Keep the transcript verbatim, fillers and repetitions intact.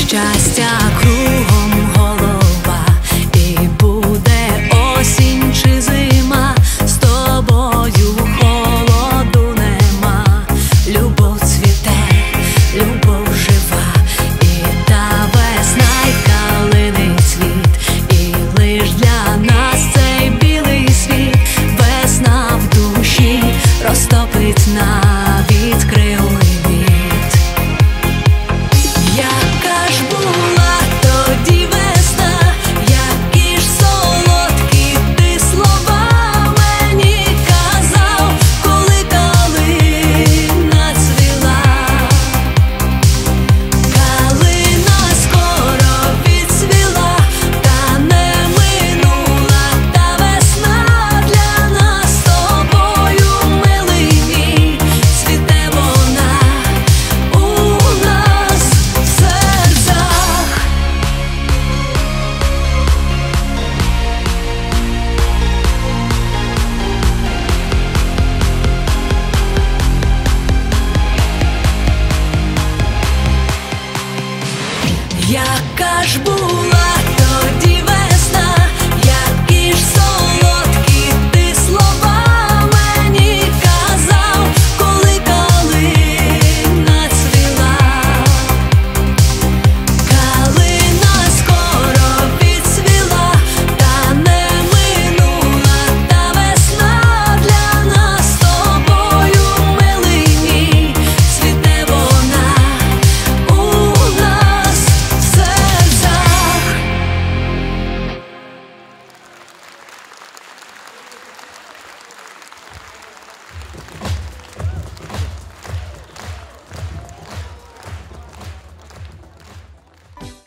щастя кругом голова, і буде осінь чи зима, з тобою холоду нема. Любов цвіте, любов жива, і та весна, й калини цвіт, і лиш для нас цей білий світ. Весна в душі розтопить навіть кривий лід. Яка ж була тоді весна, які ж солодкі ти слова мені казав, коли калина цвіла. Калина скоро відцвіла, та не минула та весна. Для нас з тобою, милий мій, цвіте вона у нас в серцях. Яка ж була